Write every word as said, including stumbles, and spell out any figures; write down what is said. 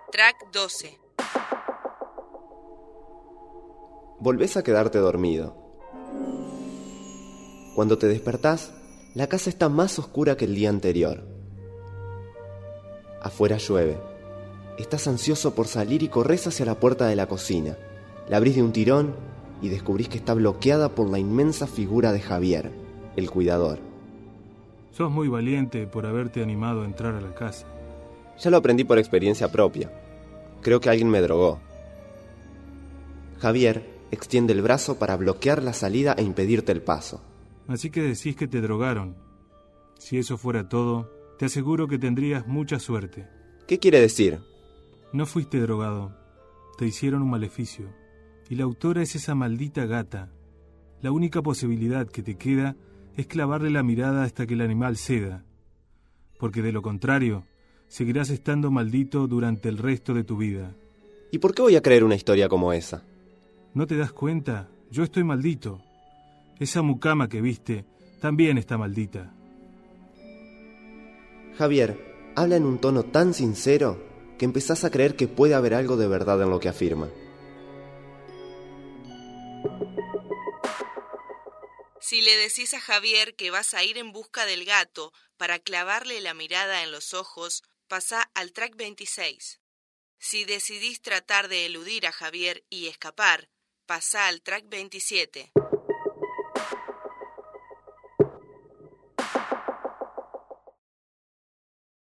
Track doce. Volvés a quedarte dormido. Cuando te despertás, la casa está más oscura que el día anterior. Afuera llueve. Estás ansioso por salir y corres hacia la puerta de la cocina. La abrís de un tirón y descubrís que está bloqueada por la inmensa figura de Javier, el cuidador. Sos muy valiente por haberte animado a entrar a la casa. Ya lo aprendí por experiencia propia. Creo que alguien me drogó. Javier extiende el brazo para bloquear la salida e impedirte el paso. Así que decís que te drogaron. Si eso fuera todo, te aseguro que tendrías mucha suerte. ¿Qué quiere decir? No fuiste drogado. Te hicieron un maleficio. Y la autora es esa maldita gata. La única posibilidad que te queda es clavarle la mirada hasta que el animal ceda. Porque de lo contrario, seguirás estando maldito durante el resto de tu vida. ¿Y por qué voy a creer una historia como esa? ¿No te das cuenta? Yo estoy maldito. Esa mucama que viste también está maldita. Javier habla en un tono tan sincero que empezás a creer que puede haber algo de verdad en lo que afirma. Si le decís a Javier que vas a ir en busca del gato para clavarle la mirada en los ojos, pasá al track veintiséis. Si decidís tratar de eludir a Javier y escapar, pasá al track veintisiete.